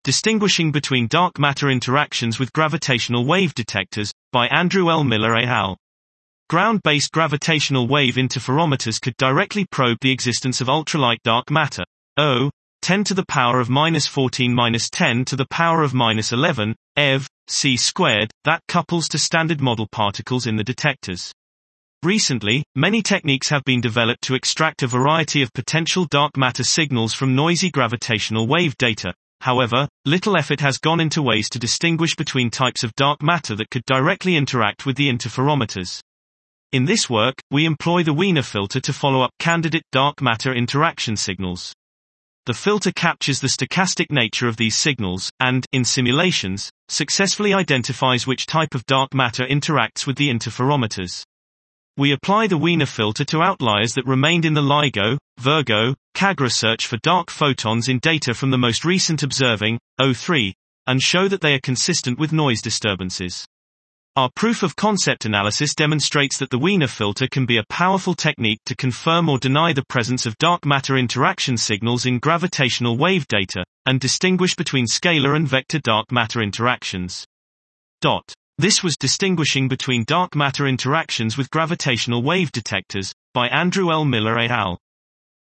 Distinguishing between dark matter interactions with gravitational wave detectors, by Andrew L. Miller et al. Ground-based gravitational wave interferometers could directly probe the existence of ultralight dark matter, 10 to the power of -14 - 10 to the power of -11, eV, c squared, that couples to standard model particles in the detectors. Recently, many techniques have been developed to extract a variety of potential dark matter signals from noisy gravitational wave data. However, little effort has gone into ways to distinguish between types of dark matter that could directly interact with the interferometers. In this work, we employ the Wiener filter to follow up candidate dark matter interaction signals. The filter captures the stochastic nature of these signals, and, in simulations, successfully identifies which type of dark matter interacts with the interferometers. We apply the Wiener filter to outliers that remained in the LIGO, Virgo, CAGRA search for dark photons in data from the most recent observing, O3, and show that they are consistent with noise disturbances. Our proof-of-concept analysis demonstrates that the Wiener filter can be a powerful technique to confirm or deny the presence of dark matter interaction signals in gravitational wave data, and distinguish between scalar and vector dark matter interactions. This was Distinguishing Between Dark Matter Interactions with Gravitational Wave Detectors, by Andrew L. Miller et al.